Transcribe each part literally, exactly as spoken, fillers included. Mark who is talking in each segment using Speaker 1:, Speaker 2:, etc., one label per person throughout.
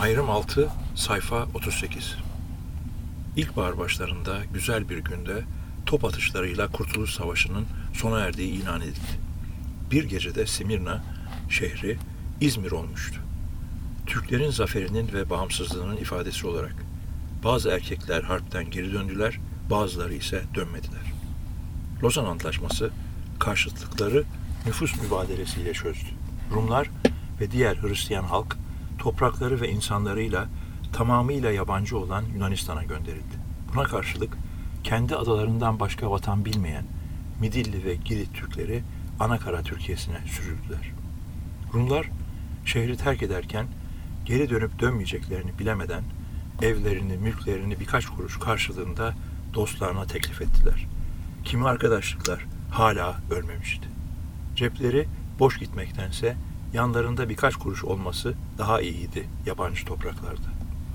Speaker 1: Ayrım altı, sayfa otuz sekiz. İlkbahar başlarında güzel bir günde top atışlarıyla Kurtuluş Savaşı'nın sona erdiği ilan edildi. Bir gecede Simirna şehri İzmir olmuştu. Türklerin zaferinin ve bağımsızlığının ifadesi olarak bazı erkekler harpten geri döndüler, bazıları ise dönmediler. Lozan Antlaşması karşıtlıkları nüfus mübadelesiyle çözdü. Rumlar ve diğer Hristiyan halk toprakları ve insanlarıyla tamamıyla yabancı olan Yunanistan'a gönderildi. Buna karşılık kendi adalarından başka vatan bilmeyen Midilli ve Girit Türkleri Anakara Türkiye'sine sürüldüler. Rumlar şehri terk ederken geri dönüp dönmeyeceklerini bilemeden evlerini, mülklerini birkaç kuruş karşılığında dostlarına teklif ettiler. Kimi arkadaşlıklar hala ölmemişti. Cepleri boş gitmektense yanlarında birkaç kuruş olması daha iyiydi yabancı topraklarda.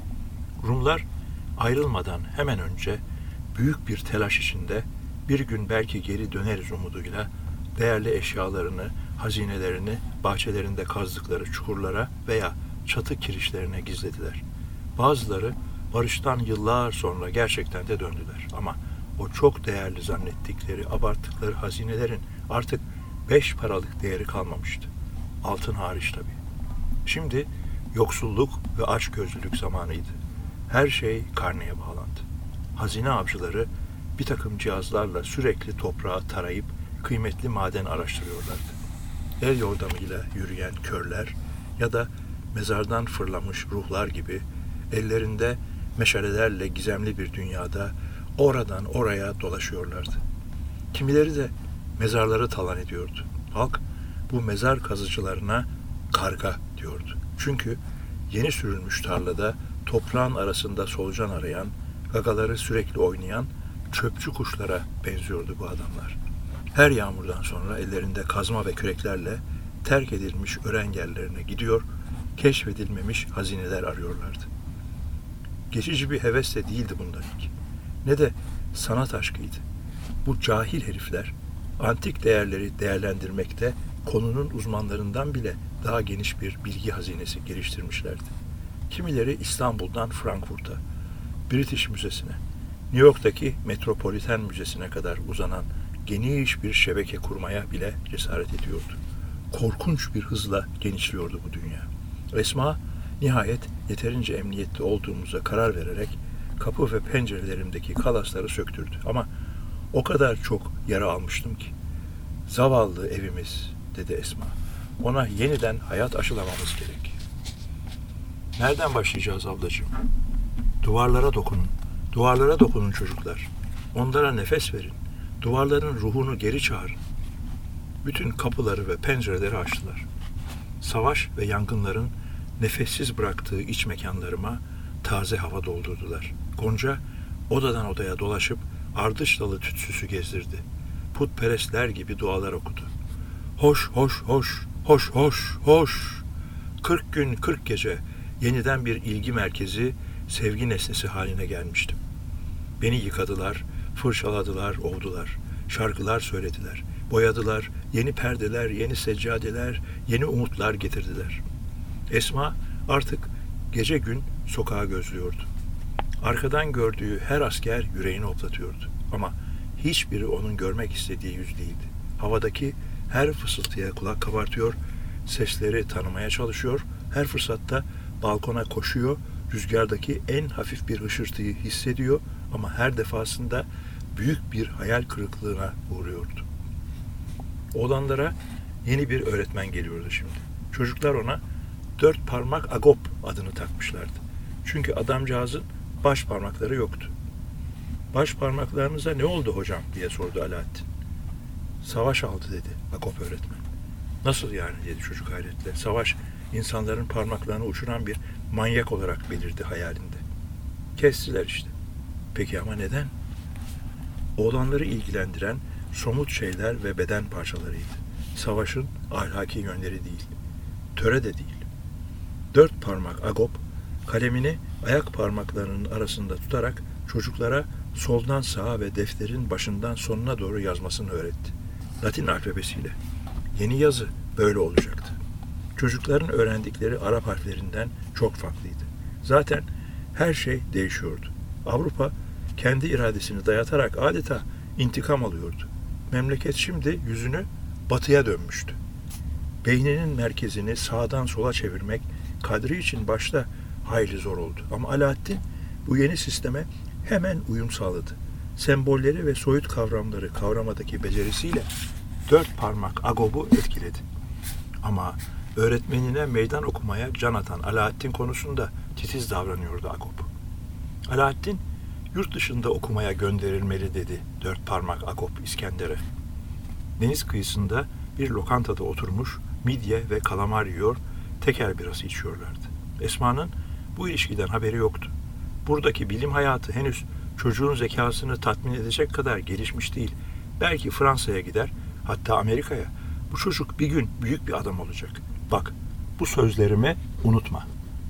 Speaker 1: Rumlar ayrılmadan hemen önce büyük bir telaş içinde bir gün belki geri döneriz umuduyla değerli eşyalarını, hazinelerini bahçelerinde kazdıkları çukurlara veya çatı kirişlerine gizlediler. Bazıları barıştan yıllar sonra gerçekten de döndüler ama o çok değerli zannettikleri, abarttıkları hazinelerin artık beş paralık değeri kalmamıştı. Altın hariç tabii. Şimdi yoksulluk ve açgözlülük zamanıydı. Her şey karneye bağlandı. Hazine avcıları bir takım cihazlarla sürekli toprağı tarayıp kıymetli maden araştırıyorlardı. El yordamıyla yürüyen körler ya da mezardan fırlamış ruhlar gibi ellerinde meşalelerle gizemli bir dünyada oradan oraya dolaşıyorlardı. Kimileri de mezarları talan ediyordu. Halk bu mezar kazıcılarına karga diyordu. Çünkü yeni sürülmüş tarlada toprağın arasında solucan arayan, gagaları sürekli oynayan çöpçü kuşlara benziyordu bu adamlar. Her yağmurdan sonra ellerinde kazma ve küreklerle terk edilmiş ören yerlerine gidiyor, keşfedilmemiş hazineler arıyorlardı. Geçici bir heves de değildi bunlarınki. Ne de sanat aşkıydı. Bu cahil herifler antik değerleri değerlendirmekte konunun uzmanlarından bile daha geniş bir bilgi hazinesi geliştirmişlerdi. Kimileri İstanbul'dan Frankfurt'a, British Müzesi'ne, New York'taki Metropolitan Müzesi'ne kadar uzanan geniş bir şebeke kurmaya bile cesaret ediyordu. Korkunç bir hızla genişliyordu bu dünya. Esma nihayet yeterince emniyetli olduğumuza karar vererek kapı ve pencerelerimdeki kalasları söktürdü. Ama o kadar çok yara almıştım ki. Zavallı evimiz, dedi Esma. Ona yeniden hayat aşılamamız gerek. Nereden başlayacağız ablacığım? Duvarlara dokunun. Duvarlara dokunun çocuklar. Onlara nefes verin. Duvarların ruhunu geri çağırın. Bütün kapıları ve pencereleri açtılar. Savaş ve yangınların nefessiz bıraktığı iç mekanlarıma taze hava doldurdular. Gonca odadan odaya dolaşıp ardıç dalı tütsüsü gezdirdi. Putperestler gibi dualar okudu. Hoş, hoş, hoş, hoş, hoş, hoş. Kırk gün, kırk gece yeniden bir ilgi merkezi, sevgi nesnesi haline gelmiştim. Beni yıkadılar, fırçaladılar, ovdular. Şarkılar söylediler, boyadılar, yeni perdeler, yeni seccadeler, yeni umutlar getirdiler. Esma artık gece gün sokağa gözlüyordu. Arkadan gördüğü her asker yüreğini hoplatıyordu. Ama hiçbiri onun görmek istediği yüz değildi. Havadaki her fısıltıya kulak kabartıyor, sesleri tanımaya çalışıyor, her fırsatta balkona koşuyor, rüzgardaki en hafif bir hışırtıyı hissediyor ama her defasında büyük bir hayal kırıklığına uğruyordu. Oğlanlara yeni bir öğretmen geliyordu şimdi. Çocuklar ona dört parmak agop adını takmışlardı. Çünkü adamcağızın baş parmakları yoktu. Baş parmaklarınıza ne oldu hocam diye sordu Alaaddin. Savaş aldı dedi agop öğretmen. Nasıl yani dedi çocuk hayretle. Savaş insanların parmaklarını uçuran bir manyak olarak belirdi hayalinde. Kestiler işte. Peki ama neden? Oğlanları ilgilendiren somut şeyler ve beden parçalarıydı. Savaşın ahlaki yönleri değil. Töre de değil. Dört parmak agop kalemini ayak parmaklarının arasında tutarak çocuklara soldan sağa ve defterin başından sonuna doğru yazmasını öğretti. Latin alfabesiyle. Yeni yazı böyle olacaktı. Çocukların öğrendikleri Arap harflerinden çok farklıydı. Zaten her şey değişiyordu. Avrupa kendi iradesini dayatarak adeta intikam alıyordu. Memleket şimdi yüzünü batıya dönmüştü. Beyninin merkezini sağdan sola çevirmek Kadri için başta hayli zor oldu. Ama Alaaddin bu yeni sisteme hemen uyum sağladı. Sembolleri ve soyut kavramları kavramadaki becerisiyle dört parmak Agop'u etkiledi. Ama öğretmenine meydan okumaya can atan Alaaddin konusunda titiz davranıyordu Agop. Alaaddin yurt dışında okumaya gönderilmeli dedi dört parmak Agop İskender'e. Deniz kıyısında bir lokantada oturmuş midye ve kalamar yiyor, teker birası içiyorlardı. Esma'nın bu ilişkiden haberi yoktu. Buradaki bilim hayatı henüz çocuğun zekasını tatmin edecek kadar gelişmiş değil. Belki Fransa'ya gider, hatta Amerika'ya. Bu çocuk bir gün büyük bir adam olacak. Bak, bu sözlerimi unutma.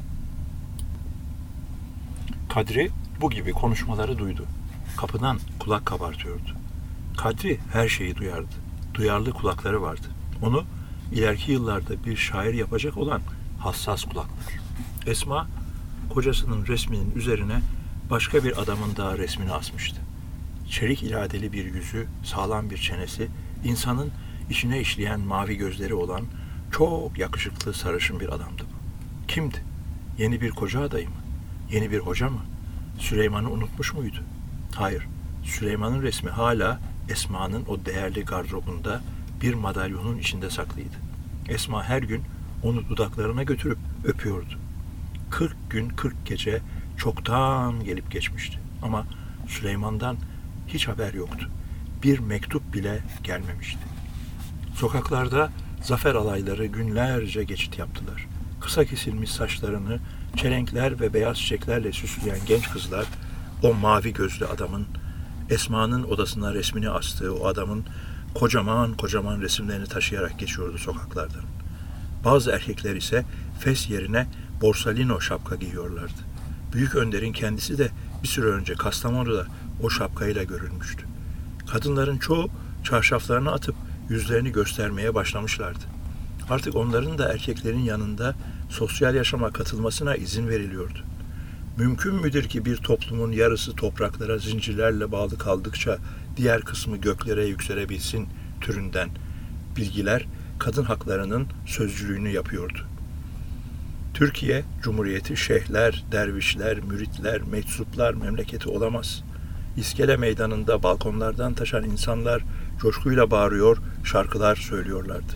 Speaker 1: Kadri bu gibi konuşmaları duydu. Kapıdan kulak kabartıyordu. Kadri her şeyi duyardı. Duyarlı kulakları vardı. Onu ileriki yıllarda bir şair yapacak olan hassas kulaklar. Esma, kocasının resminin üzerine başka bir adamın daha resmini asmıştı. Çelik iradeli bir yüzü, sağlam bir çenesi, insanın içine işleyen mavi gözleri olan çok yakışıklı sarışın bir adamdı bu. Kimdi? Yeni bir koca adayı mı? Yeni bir hoca mı? Süleyman'ı unutmuş muydu? Hayır, Süleyman'ın resmi hala Esma'nın o değerli gardırobunda bir madalyonun içinde saklıydı. Esma her gün onu dudaklarına götürüp öpüyordu. Kırk gün kırk gece çoktan gelip geçmişti. Ama Süleyman'dan hiç haber yoktu. Bir mektup bile gelmemişti. Sokaklarda zafer alayları günlerce geçit yaptılar. Kısa kesilmiş saçlarını çelenkler ve beyaz çiçeklerle süsleyen genç kızlar o mavi gözlü adamın, Esma'nın odasına resmini astığı o adamın kocaman kocaman resimlerini taşıyarak geçiyordu sokaklardan. Bazı erkekler ise fes yerine borsalino şapka giyiyorlardı. Büyük önderin kendisi de bir süre önce Kastamonu'da o şapkayla görülmüştü. Kadınların çoğu çarşaflarını atıp yüzlerini göstermeye başlamışlardı. Artık onların da erkeklerin yanında sosyal yaşama katılmasına izin veriliyordu. Mümkün müdür ki bir toplumun yarısı topraklara zincirlerle bağlı kaldıkça diğer kısmı göklere yükselebilsin türünden bilgiler kadın haklarının sözcülüğünü yapıyordu. Türkiye Cumhuriyeti şeyhler, dervişler, müritler, meczuplar memleketi olamaz. İskele meydanında balkonlardan taşan insanlar coşkuyla bağırıyor, şarkılar söylüyorlardı.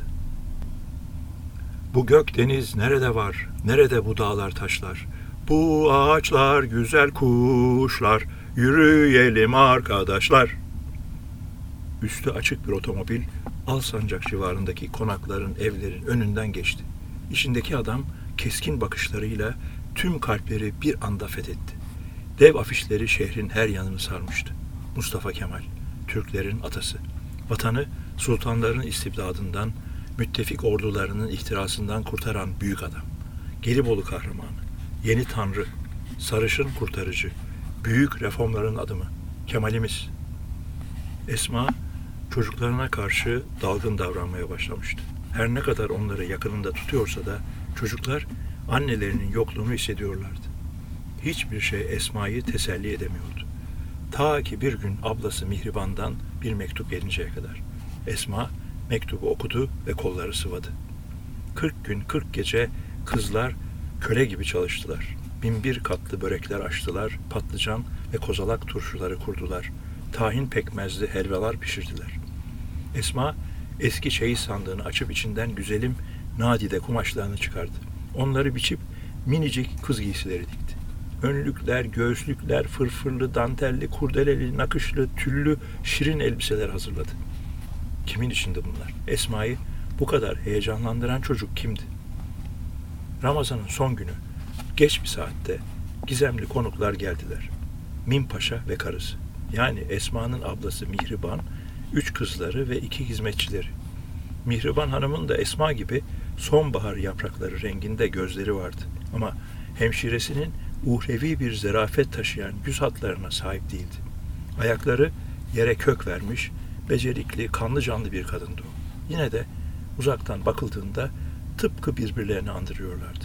Speaker 1: Bu gök deniz nerede var, nerede bu dağlar taşlar? Bu ağaçlar güzel kuşlar, yürüyelim arkadaşlar. Üstü açık bir otomobil Alsancak civarındaki konakların, evlerin önünden geçti. İçindeki adam keskin bakışlarıyla tüm kalpleri bir anda fethetti. Dev afişleri şehrin her yanını sarmıştı. Mustafa Kemal, Türklerin atası. Vatanı sultanların istibdadından, müttefik ordularının ihtirasından kurtaran büyük adam. Gelibolu kahramanı, yeni tanrı, sarışın kurtarıcı, büyük reformların adımı, Kemalimiz. Esma çocuklarına karşı dalgın davranmaya başlamıştı. Her ne kadar onları yakınında tutuyorsa da çocuklar annelerinin yokluğunu hissediyorlardı. Hiçbir şey Esma'yı teselli edemiyordu. Ta ki bir gün ablası Mihriban'dan bir mektup gelinceye kadar. Esma mektubu okudu ve kolları sıvadı. Kırk gün kırk gece kızlar köle gibi çalıştılar. Bin bir katlı börekler açtılar, patlıcan ve kozalak turşuları kurdular. Tahin pekmezli helvalar pişirdiler. Esma eski çeyiz sandığını açıp içinden güzelim nadide kumaşlarını çıkardı. Onları biçip minicik kız giysileri dikti. Önlükler, göğüslükler, fırfırlı, dantelli, kurdeleli, nakışlı, tüllü, şirin elbiseler hazırladı. Kimin içinde bunlar? Esma'yı bu kadar heyecanlandıran çocuk kimdi? Ramazan'ın son günü, geç bir saatte gizemli konuklar geldiler. Min Paşa ve karısı. Yani Esma'nın ablası Mihriban, üç kızları ve iki hizmetçileri. Mihriban Hanım'ın da Esma gibi sonbahar yaprakları renginde gözleri vardı. Ama hemşiresinin uhrevi bir zerafet taşıyan yüz hatlarına sahip değildi. Ayakları yere kök vermiş, becerikli, kanlı canlı bir kadındı o. Yine de uzaktan bakıldığında tıpkı birbirlerini andırıyorlardı.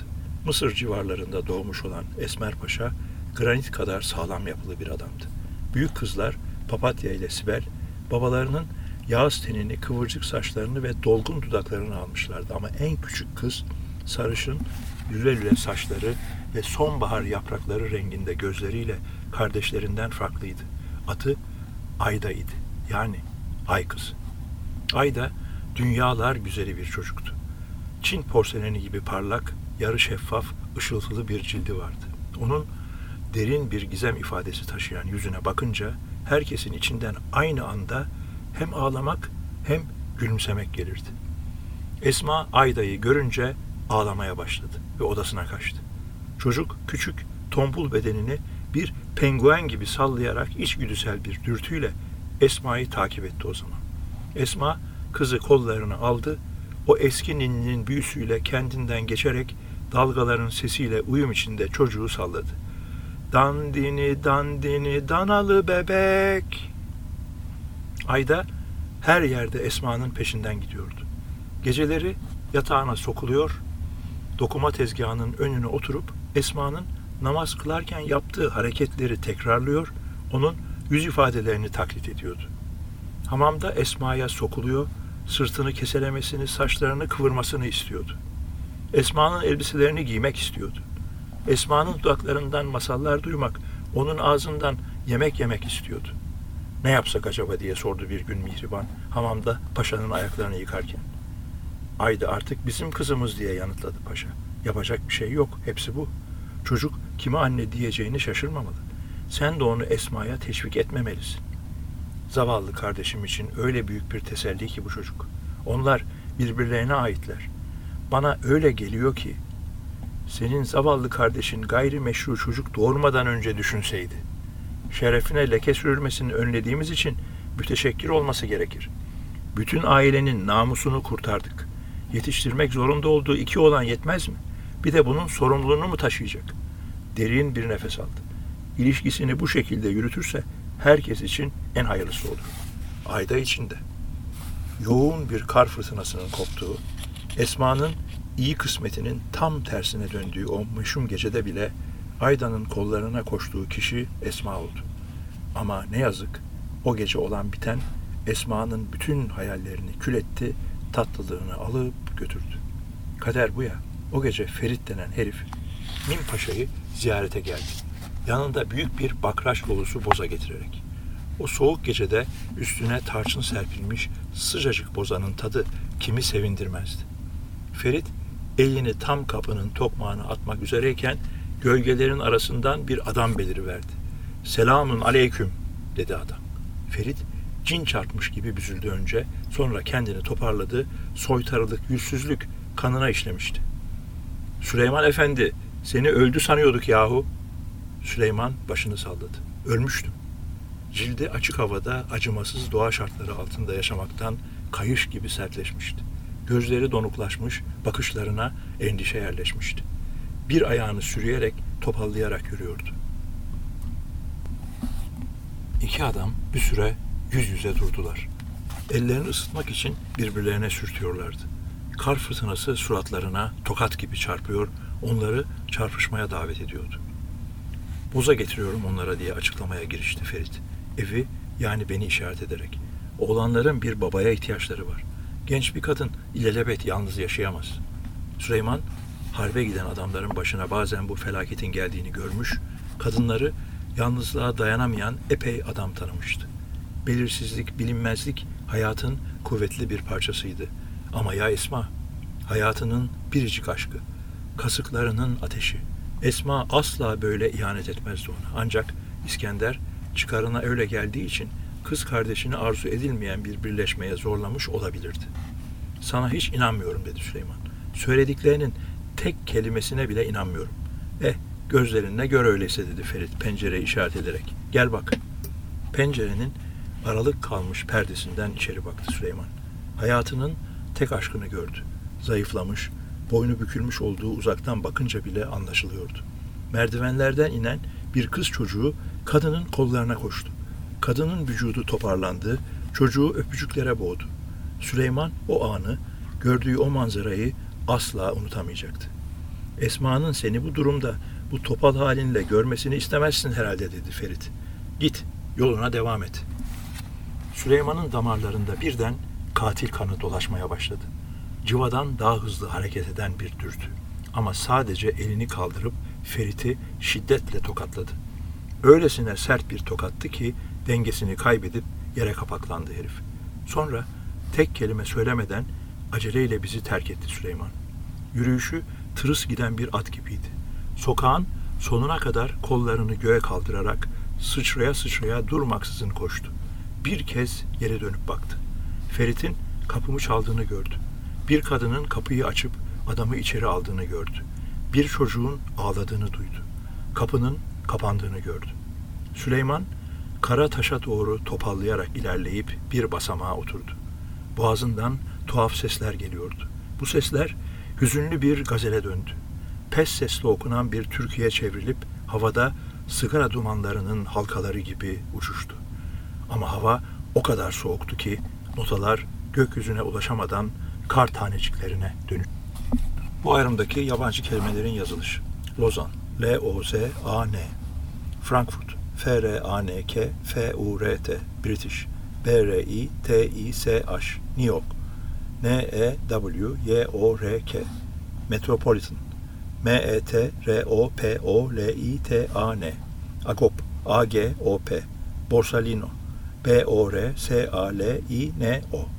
Speaker 1: Mısır civarlarında doğmuş olan Esmer Paşa, granit kadar sağlam yapılı bir adamdı. Büyük kızlar Papatya ile Sibel, babalarının yağız tenini, kıvırcık saçlarını ve dolgun dudaklarını almışlardı. Ama en küçük kız, sarışın, lüle lüle saçları ve sonbahar yaprakları renginde gözleriyle kardeşlerinden farklıydı. Adı Ayda'ydı. Yani Ay kızı. Ayda dünyalar güzeli bir çocuktu. Çin porseleni gibi parlak, yarı şeffaf, ışıltılı bir cildi vardı. Onun derin bir gizem ifadesi taşıyan yüzüne bakınca herkesin içinden aynı anda hem ağlamak hem gülümsemek gelirdi. Esma Ayda'yı görünce ağlamaya başladı ve odasına kaçtı. Çocuk küçük, tombul bedenini bir penguen gibi sallayarak içgüdüsel bir dürtüyle Esma'yı takip etti o zaman. Esma kızı kollarına aldı, o eski ninninin büyüsüyle kendinden geçerek dalgaların sesiyle uyum içinde çocuğu salladı. Dandini dandini danalı bebek. Ayda her yerde Esma'nın peşinden gidiyordu. Geceleri yatağına sokuluyor, dokuma tezgahının önüne oturup Esma'nın namaz kılarken yaptığı hareketleri tekrarlıyor, onun yüz ifadelerini taklit ediyordu. Hamamda Esma'ya sokuluyor, sırtını keselemesini, saçlarını kıvırmasını istiyordu. Esma'nın elbiselerini giymek istiyordu. Esma'nın dudaklarından masallar duymak, onun ağzından yemek yemek istiyordu. Ne yapsak acaba diye sordu bir gün Mihriban, hamamda paşanın ayaklarını yıkarken. Ayda artık bizim kızımız diye yanıtladı paşa. Yapacak bir şey yok, hepsi bu. Çocuk kime anne diyeceğini şaşırmamalı. Sen de onu Esma'ya teşvik etmemelisin. Zavallı kardeşim için öyle büyük bir teselli ki bu çocuk. Onlar birbirlerine aitler. Bana öyle geliyor ki, senin zavallı kardeşin gayrimeşru çocuk doğurmadan önce düşünseydi. Şerefine leke sürülmesini önlediğimiz için müteşekkir olması gerekir. Bütün ailenin namusunu kurtardık. Yetiştirmek zorunda olduğu iki oğlan yetmez mi? Bir de bunun sorumluluğunu mu taşıyacak? Derin bir nefes aldı. İlişkisini bu şekilde yürütürse herkes için en hayırlısı olur. Ayda içinde. Yoğun bir kar fırtınasının koptuğu, Esma'nın iyi kısmetinin tam tersine döndüğü o meşhum gecede bile Ayda'nın kollarına koştuğu kişi Esma oldu. Ama ne yazık o gece olan biten Esma'nın bütün hayallerini kül etti, tatlılığını alıp götürdü. Kader bu ya. O gece Ferit denen herif Nim Paşa'yı ziyarete geldi. Yanında büyük bir bakraç dolusu boza getirerek. O soğuk gecede üstüne tarçın serpilmiş sıcacık bozanın tadı kimi sevindirmezdi. Ferit elini tam kapının tokmağına atmak üzereyken gölgelerin arasından bir adam beliriverdi. "Selamun aleyküm," dedi adam. Ferit cin çarpmış gibi büzüldü önce, sonra kendini toparladı, soytarılık, yüzsüzlük kanına işlemişti. "Süleyman Efendi, seni öldü sanıyorduk yahu." Süleyman başını salladı. "Ölmüştüm." Cildi açık havada acımasız doğa şartları altında yaşamaktan kayış gibi sertleşmişti. Gözleri donuklaşmış, bakışlarına endişe yerleşmişti. Bir ayağını sürüyerek, topallayarak yürüyordu. İki adam bir süre yüz yüze durdular. Ellerini ısıtmak için birbirlerine sürtüyorlardı. Kar fırtınası suratlarına tokat gibi çarpıyor, onları çarpışmaya davet ediyordu. "Boza getiriyorum onlara," diye açıklamaya girişti Ferit. Evi, yani beni işaret ederek. "Oğlanların bir babaya ihtiyaçları var. Genç bir kadın ilelebet yalnız yaşayamaz." Süleyman, harbe giden adamların başına bazen bu felaketin geldiğini görmüş, kadınları yalnızlığa dayanamayan epey adam tanımıştı. Belirsizlik, bilinmezlik hayatın kuvvetli bir parçasıydı. Ama ya Esma, hayatının biricik aşkı, kasıklarının ateşi. Esma asla böyle ihanet etmezdi ona. Ancak İskender çıkarına öyle geldiği için kız kardeşini arzu edilmeyen bir birleşmeye zorlamış olabilirdi. "Sana hiç inanmıyorum," dedi Süleyman. "Söylediklerinin tek kelimesine bile inanmıyorum." "Eh, gözlerinle gör öyleyse," dedi Ferit pencereye işaret ederek. "Gel bak." Pencerenin aralık kalmış perdesinden içeri baktı Süleyman. Hayatının tek aşkını gördü. Zayıflamış, boynu bükülmüş olduğu uzaktan bakınca bile anlaşılıyordu. Merdivenlerden inen bir kız çocuğu kadının kollarına koştu. Kadının vücudu toparlandı, çocuğu öpücüklere boğdu. Süleyman o anı, gördüğü o manzarayı asla unutamayacaktı. Esma'nın seni bu durumda, bu topal halinle görmesini istemezsin herhalde dedi Ferit. Git, yoluna devam et. Süleyman'ın damarlarında birden katil kanı dolaşmaya başladı. Cıvadan daha hızlı hareket eden bir dürtü. Ama sadece elini kaldırıp Ferit'i şiddetle tokatladı. Öylesine sert bir tokattı ki dengesini kaybedip yere kapaklandı herif. Sonra tek kelime söylemeden aceleyle bizi terk etti Süleyman. Yürüyüşü tırıs giden bir at gibiydi. Sokağın sonuna kadar kollarını göğe kaldırarak sıçraya sıçraya durmaksızın koştu. Bir kez geri dönüp baktı. Ferit'in kapımı çaldığını gördü. Bir kadının kapıyı açıp adamı içeri aldığını gördü. Bir çocuğun ağladığını duydu. Kapının kapandığını gördü. Süleyman kara taşa doğru topallayarak ilerleyip bir basamağa oturdu. Boğazından tuhaf sesler geliyordu. Bu sesler hüzünlü bir gazele döndü. Pes sesle okunan bir türküye çevrilip havada sigara dumanlarının halkaları gibi uçuştu. Ama hava o kadar soğuktu ki notalar gökyüzüne ulaşamadan kar taneciklerine dönüştü. Bu ayrımdaki yabancı kelimelerin yazılışı: Lozan, L O Z A N; Frankfurt, F R A N K F U R T; British, B R I T I S H; New York, N E W Y O R K; Metropolitan, M E T R O P O L I T A N; Agop, A G O P; Borsalino, B O R S A L I N O.